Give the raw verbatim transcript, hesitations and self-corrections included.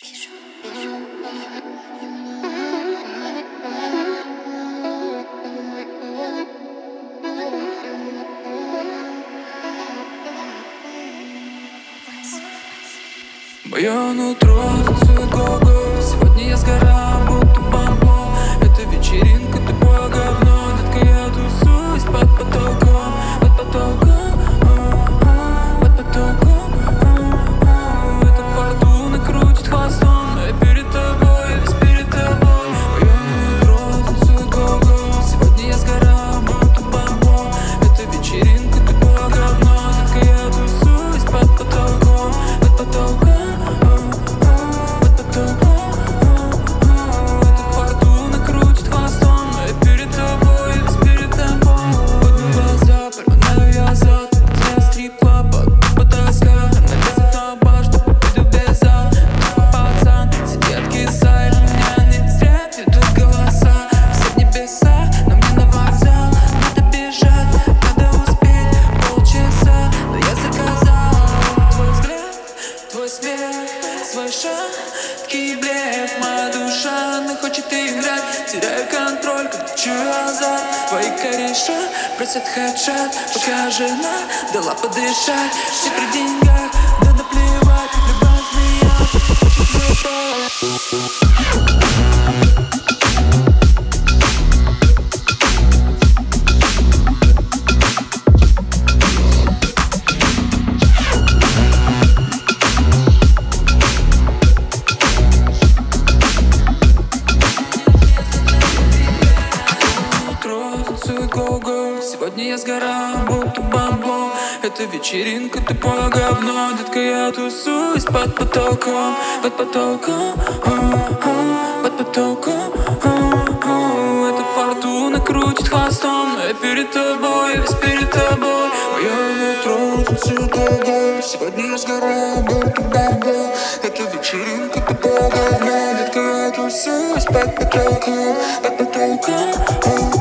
Мое нутро танцует го-го. Сегодня я сгораю, будто бомбо. Это вечеринка, тупое говно. Детка, я тусуюсь под потолком, под потолком, а-а-а, под потолком, а-а-а. Эта фортуна крутит хвостом, но я перед тобой, я весь перед тобой. Мое нутро танцует го-го. Сегодня я сгораю, будто бомбо. Это вечеринка, тупое говно. Детка, я тусуюсь под потолком, под потолком. Свой шаг, такие блеф, моя душа, она хочет играть. Теряю контроль, когда чую азарт. Твои кореша просят хедшот, пока жена дала подышать. Все при деньгах, да наплевать. Любая змея хочет мой го-го. Сегодня я сгораю, будто бомбо. Это вечеринка, тупое говно. Детка, я тусуюсь под потолком, под потолком, а-а-а, под потолком, а-а-а. Эта фортуна крутит хвостом, но я перед тобой, я весь перед тобой. Мое нутро танцует го-го. Сегодня я сгораю, будто бомбо. Это вечеринка, тупое говно. Детка, я тусуюсь под потолком, под потолком, а-а-а.